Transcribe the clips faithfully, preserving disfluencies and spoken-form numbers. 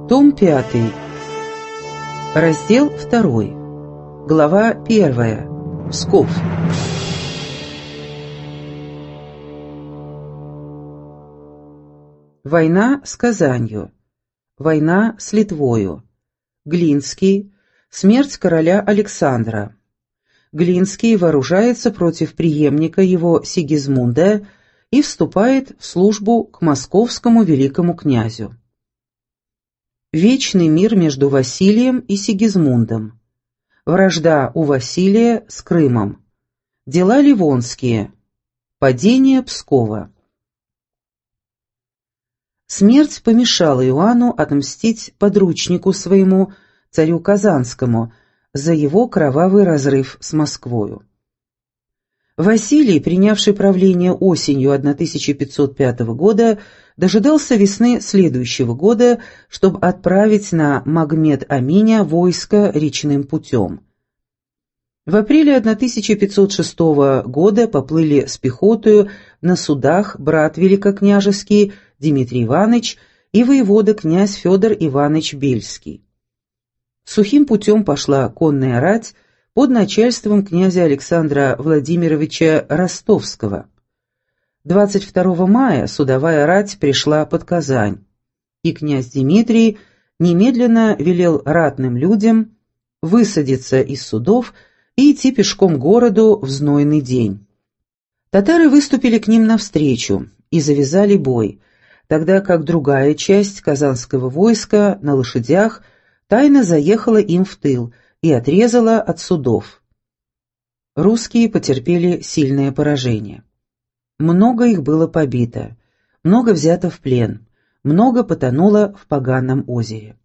Том пятый. Раздел второй. Глава первая. Псков. Война с Казанью. Война с Литвою. Глинский. Смерть короля Александра. Глинский вооружается против преемника его Сигизмунда и вступает в службу к московскому великому князю. Вечный мир между Василием и Сигизмундом. Вражда у Василия с Крымом. Дела ливонские. Падение Пскова. Смерть помешала Иоанну отмстить подручнику своему, царю Казанскому, за его кровавый разрыв с Москвою. Василий, принявший правление осенью тысяча пятьсот пятого года, дожидался весны следующего года, чтобы отправить на Магмед-Аминя войско речным путем. В апреле тысяча пятьсот шестого года поплыли с пехотою на судах брат великокняжеский Дмитрий Иванович и воевода князь Федор Иванович Бельский. Сухим путем пошла конная рать под начальством князя Александра Владимировича Ростовского. двадцать второго мая судовая рать пришла под Казань, и князь Дмитрий немедленно велел ратным людям высадиться из судов и идти пешком к городу в знойный день. Татары выступили к ним навстречу и завязали бой, тогда как другая часть казанского войска на лошадях тайно заехала им в тыл и отрезала от судов. Русские потерпели сильное поражение. Много их было побито, много взято в плен, много потонуло в поганом озере.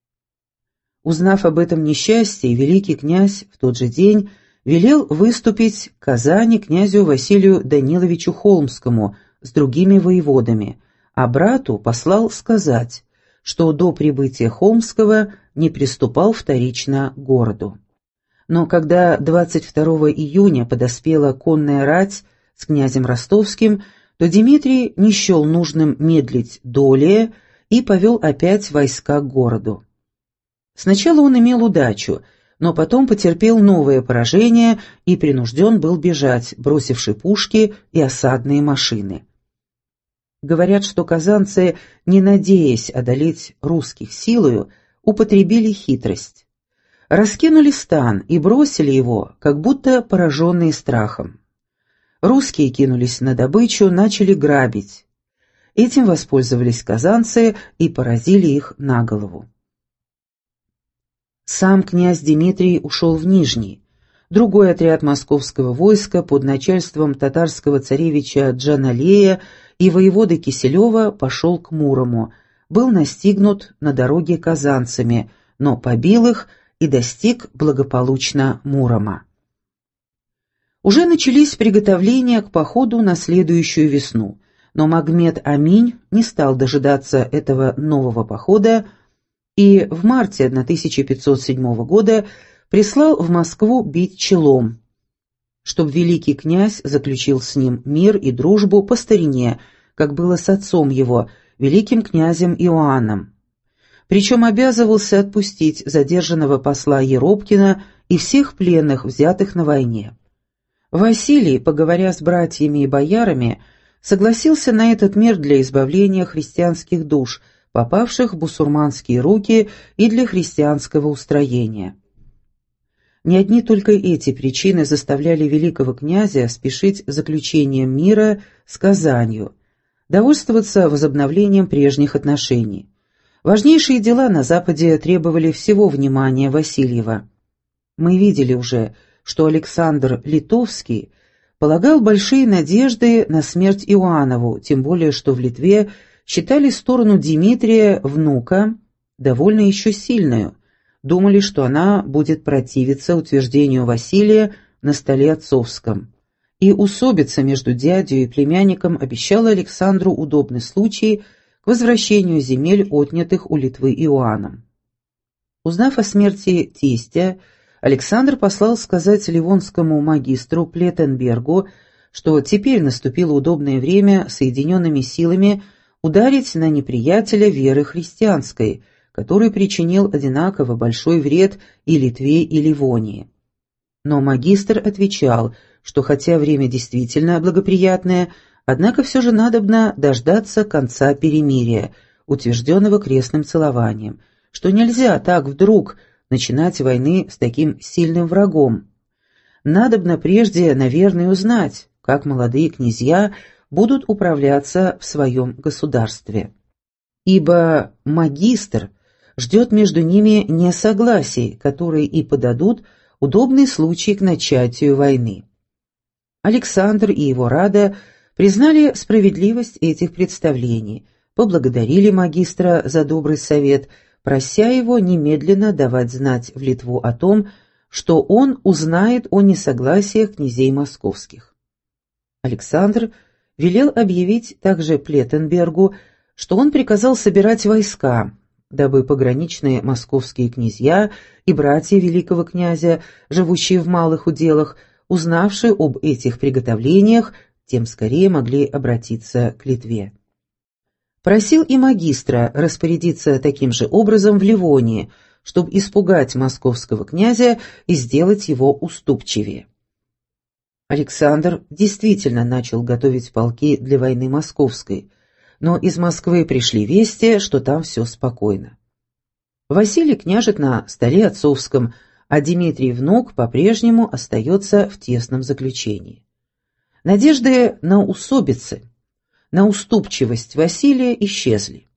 Узнав об этом несчастье, великий князь в тот же день велел выступить к Казани князю Василию Даниловичу Холмскому с другими воеводами, а брату послал сказать, что до прибытия Холмского не приступал вторично к городу. Но когда двадцать второго июня подоспела конная рать с князем Ростовским, то Дмитрий не счел нужным медлить долее и повел опять войска к городу. Сначала он имел удачу, но потом потерпел новое поражение и принужден был бежать, бросивши пушки и осадные машины. Говорят, что казанцы, не надеясь одолеть русских силою, употребили хитрость. Раскинули стан и бросили его, как будто пораженные страхом. Русские кинулись на добычу, начали грабить. Этим воспользовались казанцы и поразили их на голову. Сам князь Дмитрий ушел в Нижний. Другой отряд московского войска под начальством татарского царевича Джаналея и воеводы Киселева пошел к Мурому, был настигнут на дороге казанцами, но побил их и достиг благополучно Мурома. Уже начались приготовления к походу на следующую весну, но Магмед-Аминь не стал дожидаться этого нового похода и в марте тысяча пятьсот седьмого года прислал в Москву бить челом, чтобы великий князь заключил с ним мир и дружбу по старине, как было с отцом его, великим князем Иоанном. Причем обязывался отпустить задержанного посла Еропкина и всех пленных, взятых на войне. Василий, поговоря с братьями и боярами, согласился на этот мир для избавления христианских душ, попавших в бусурманские руки, и для христианского устроения. Не одни только эти причины заставляли великого князя спешить с заключением мира с Казанью, довольствоваться возобновлением прежних отношений. Важнейшие дела на Западе требовали всего внимания Васильева. Мы видели уже, что Александр Литовский полагал большие надежды на смерть Иоаннову, тем более что в Литве считали сторону Дмитрия, внука, довольно еще сильную, думали, что она будет противиться утверждению Василия на столе отцовском. И усобица между дядей и племянником обещала Александру удобный случай к возвращению земель, отнятых у Литвы Иоанном. Узнав о смерти тестя, Александр послал сказать ливонскому магистру Плеттенбергу, что теперь наступило удобное время соединенными силами ударить на неприятеля веры христианской, который причинил одинаково большой вред и Литве, и Ливонии. Но магистр отвечал, что хотя время действительно благоприятное, однако все же надобно дождаться конца перемирия, утвержденного крестным целованием, что нельзя так вдруг начинать войны с таким сильным врагом. Надобно прежде, наверное, узнать, как молодые князья будут управляться в своем государстве. Ибо магистр ждет между ними несогласий, которые и подадут удобный случай к начатию войны. Александр и его рада признали справедливость этих представлений, поблагодарили магистра за добрый совет, прося его немедленно давать знать в Литву о том, что он узнает о несогласиях князей московских. Александр велел объявить также Плеттенбергу, что он приказал собирать войска, дабы пограничные московские князья и братья великого князя, живущие в малых уделах, узнавшие об этих приготовлениях, тем скорее могли обратиться к Литве. Просил и магистра распорядиться таким же образом в Ливонии, чтобы испугать московского князя и сделать его уступчивее. Александр действительно начал готовить полки для войны московской, но из Москвы пришли вести, что там все спокойно. Василий княжит на столе отцовском, а Дмитрий внук по-прежнему остается в тесном заключении. Надежды на усобицы, на уступчивость Василия исчезли.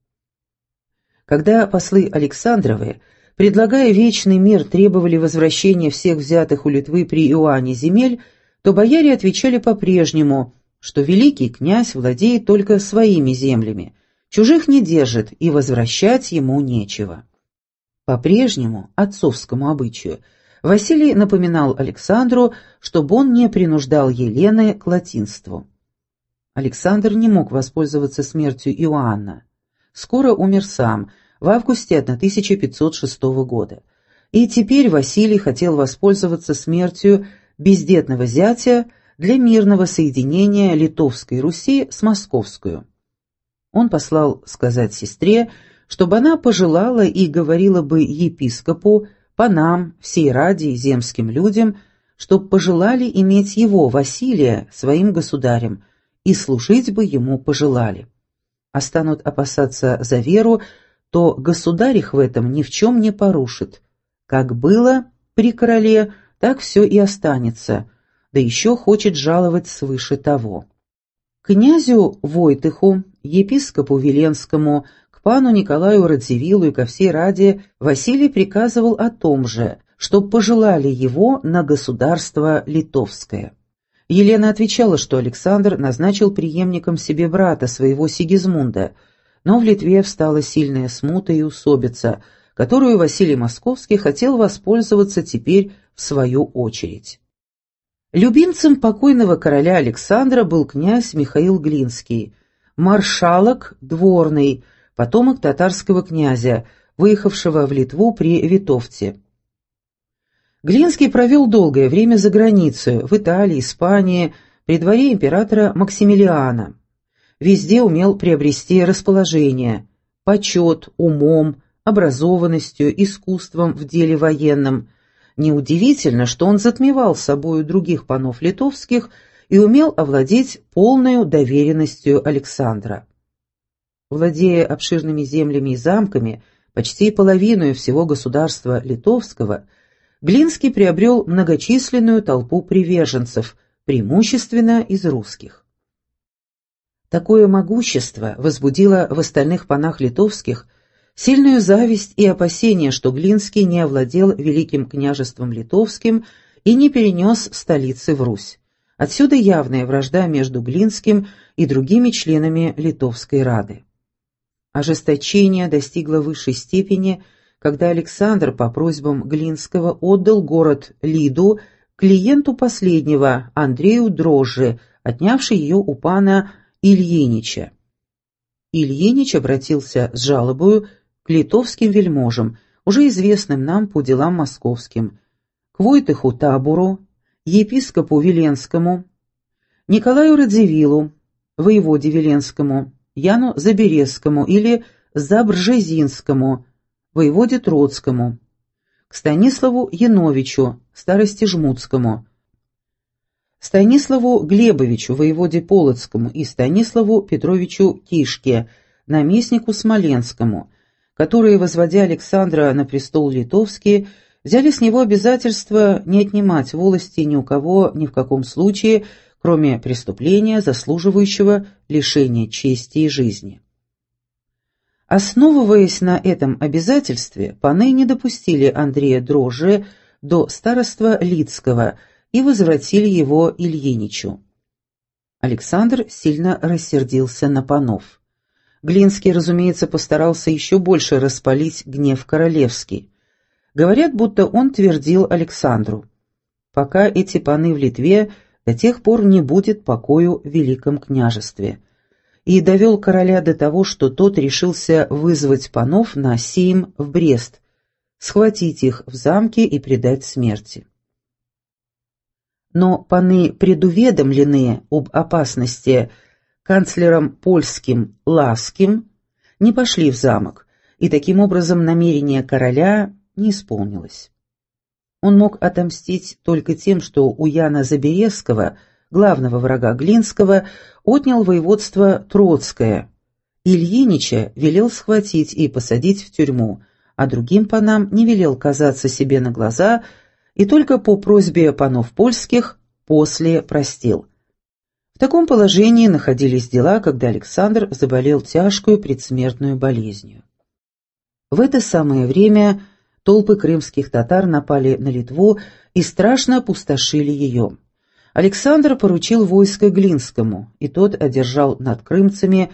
Когда послы Александровы, предлагая вечный мир, требовали возвращения всех взятых у Литвы при Иоанне земель, то бояре отвечали по-прежнему, что великий князь владеет только своими землями, чужих не держит и возвращать ему нечего. По прежнему, отцовскому обычаю, Василий напоминал Александру, чтобы он не принуждал Елены к латинству. Александр не мог воспользоваться смертью Иоанна. Скоро умер сам, в августе тысяча пятьсот шестого года. И теперь Василий хотел воспользоваться смертью бездетного зятя для мирного соединения Литовской Руси с Московской. Он послал сказать сестре, чтобы она пожелала и говорила бы епископу, панам, всей ради и земским людям, чтоб пожелали иметь его, Василия, своим государем, и служить бы ему пожелали. А станут опасаться за веру, то государь их в этом ни в чем не порушит. Как было при короле, так все и останется, да еще хочет жаловать свыше того. Князю Войтыху, епископу Веленскому, к пану Николаю Радзивиллу и ко всей раде Василий приказывал о том же, чтоб пожелали его на государство литовское. Елена отвечала, что Александр назначил преемником себе брата своего Сигизмунда, но в Литве встала сильная смута и усобица, которую Василий Московский хотел воспользоваться теперь в свою очередь. Любимцем покойного короля Александра был князь Михаил Глинский, маршалок Дворный, потомок татарского князя, выехавшего в Литву при Витовте. Глинский провел долгое время за границей, в Италии, Испании, при дворе императора Максимилиана. Везде умел приобрести расположение, почет умом, образованностью, искусством в деле военном. Неудивительно, что он затмевал собою других панов литовских и умел овладеть полною доверенностью Александра. Владея обширными землями и замками, почти половиной всего государства литовского, Глинский приобрел многочисленную толпу приверженцев, преимущественно из русских. Такое могущество возбудило в остальных панах литовских сильную зависть и опасение, что Глинский не овладел великим княжеством литовским и не перенес столицы в Русь. Отсюда явная вражда между Глинским и другими членами Литовской Рады. Ожесточение достигло высшей степени, когда Александр по просьбам Глинского отдал город Лиду клиенту последнего, Андрею Дрожжи, отнявший ее у пана Ильинича. Ильинич обратился с жалобою к литовским вельможам, уже известным нам по делам московским, к Войтыху Табору, епископу Веленскому, Николаю Радзивиллу, воеводе Веленскому, Яну Заберезскому или Забржезинскому, воеводе Троцкому, к Станиславу Яновичу, старосте Жмутскому, Станиславу Глебовичу, воеводе Полоцкому, и Станиславу Петровичу Кишке, наместнику Смоленскому, которые, возводя Александра на престол литовский, взяли с него обязательство не отнимать волости ни у кого ни в каком случае, кроме преступления, заслуживающего лишения чести и жизни. Основываясь на этом обязательстве, паны не допустили Андрея Дрожжи до староства Лидского и возвратили его Ильиничу. Александр сильно рассердился на панов. Глинский, разумеется, постарался еще больше распалить гнев королевский. Говорят, будто он твердил Александру: «Пока эти паны в Литве, до тех пор не будет покою в Великом княжестве», и довел короля до того, что тот решился вызвать панов на сейм в Брест, схватить их в замке и предать смерти. Но паны, предуведомленные об опасности канцлером польским Ласким, не пошли в замок, и таким образом намерение короля не исполнилось. Он мог отомстить только тем, что у Яна Заберезского, главного врага Глинского, отнял воеводство Троцкое. Ильинича велел схватить и посадить в тюрьму, а другим панам не велел казаться себе на глаза и только по просьбе панов польских после простил. В таком положении находились дела, когда Александр заболел тяжкую предсмертную болезнью. В это самое время толпы крымских татар напали на Литву и страшно опустошили ее. Александр поручил войско Глинскому, и тот одержал над крымцами,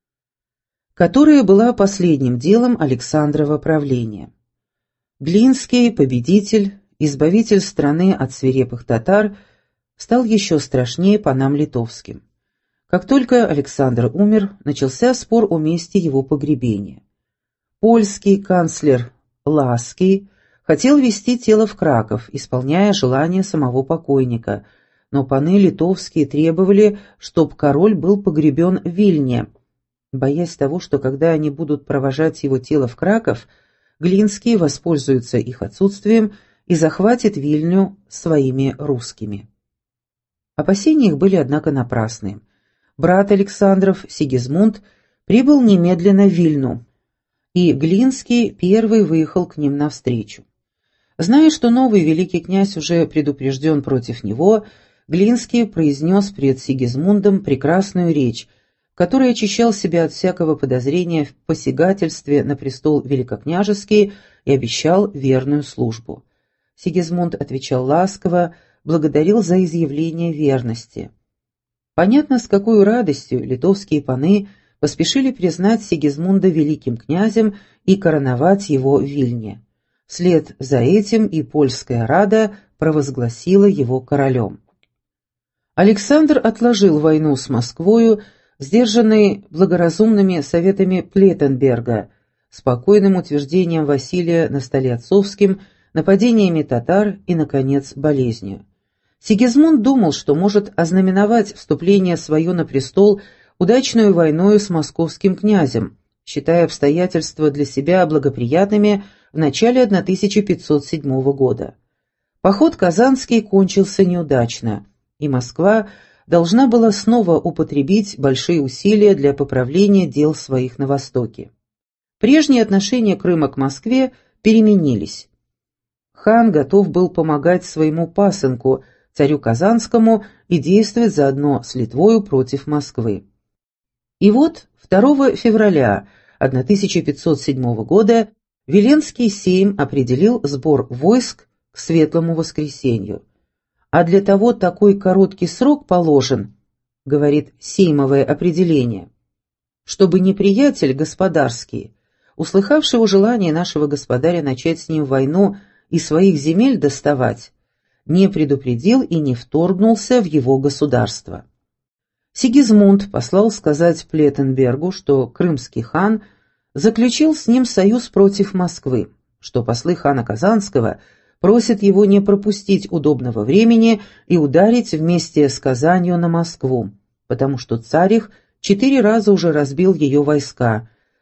которое было последним делом Александрова правления. Глинский, победитель, избавитель страны от свирепых татар, стал еще страшнее панам литовским. Как только Александр умер, начался спор о месте его погребения. Польский канцлер Лаский хотел везти тело в Краков, исполняя желание самого покойника, но паны литовские требовали, чтоб король был погребен в Вильне. Боясь того, что когда они будут провожать его тело в Краков, Глинский воспользуется их отсутствием и захватит Вильню своими русскими. Опасения их были, однако, напрасны. Брат Александров, Сигизмунд, прибыл немедленно в Вильну, и Глинский первый выехал к ним навстречу. Зная, что новый великий князь уже предупрежден против него, Глинский произнес пред Сигизмундом прекрасную речь, в которой очищал себя от всякого подозрения в посягательстве на престол великокняжеский и обещал верную службу. Сигизмунд отвечал ласково, благодарил за изъявление верности. Понятно, с какой радостью литовские паны поспешили признать Сигизмунда великим князем и короновать его в Вильне. Вслед за этим и польская рада провозгласила его королем. Александр отложил войну с Москвою, сдержанный благоразумными советами Плеттенберга, спокойным утверждением Василия на столе отцовским, нападениями татар и, наконец, болезнью. Сигизмунд думал, что может ознаменовать вступление свое на престол удачную войною с московским князем, считая обстоятельства для себя благоприятными в начале тысяча пятьсот седьмого года. Поход Казанский кончился неудачно, и Москва должна была снова употребить большие усилия для поправления дел своих на Востоке. Прежние отношения Крыма к Москве переменились. Хан готов был помогать своему пасынку, царю Казанскому, и действовать заодно с Литвою против Москвы. И вот второго февраля тысяча пятьсот седьмого года Виленский сейм определил сбор войск к Светлому воскресенью. А для того такой короткий срок положен, говорит сеймовое определение, чтобы неприятель господарский, услыхавший о желании нашего господаря начать с ним войну и своих земель доставать, не предупредил и не вторгнулся в его государство. Сигизмунд послал сказать Плеттенбергу, что крымский хан заключил с ним союз против Москвы, что послы хана Казанского просят его не пропустить удобного времени и ударить вместе с Казанью на Москву, потому что царь их четыре раза уже разбил ее войска,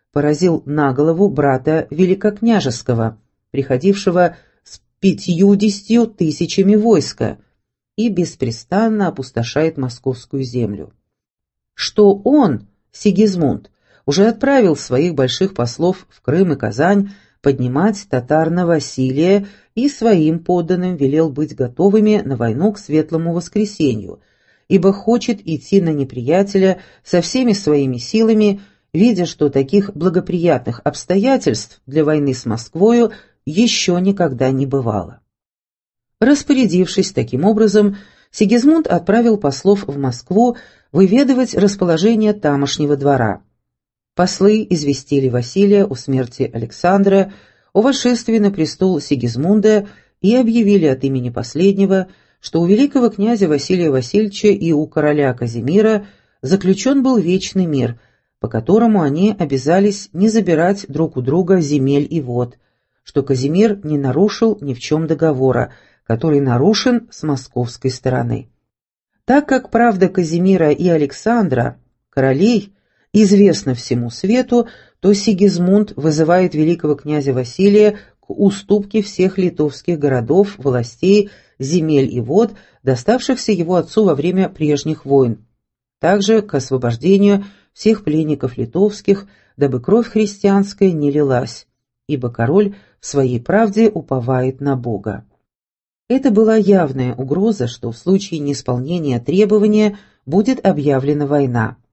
поразил на голову брата Великокняжеского, приходившего с пятьюдесятью тысячами войска, и беспрестанно опустошает московскую землю. Что он, Сигизмунд, уже отправил своих больших послов в Крым и Казань поднимать татар на Василия и своим подданным велел быть готовыми на войну к Светлому Воскресенью, ибо хочет идти на неприятеля со всеми своими силами, видя, что таких благоприятных обстоятельств для войны с Москвою еще никогда не бывало. Распорядившись таким образом, Сигизмунд отправил послов в Москву выведывать расположение тамошнего двора. Послы известили Василия о смерти Александра, о восшествии на престол Сигизмунда и объявили от имени последнего, что у великого князя Василия Васильевича и у короля Казимира заключен был вечный мир, по которому они обязались не забирать друг у друга земель и вод, что Казимир не нарушил ни в чем договора, который нарушен с московской стороны. Так как правда Казимира и Александра, королей, известна всему свету, то Сигизмунд вызывает великого князя Василия к уступке всех литовских городов, властей, земель и вод, доставшихся его отцу во время прежних войн, также к освобождению всех пленников литовских, дабы кровь христианская не лилась, ибо король в своей правде уповает на Бога. Это была явная угроза, что в случае неисполнения требования будет объявлена война.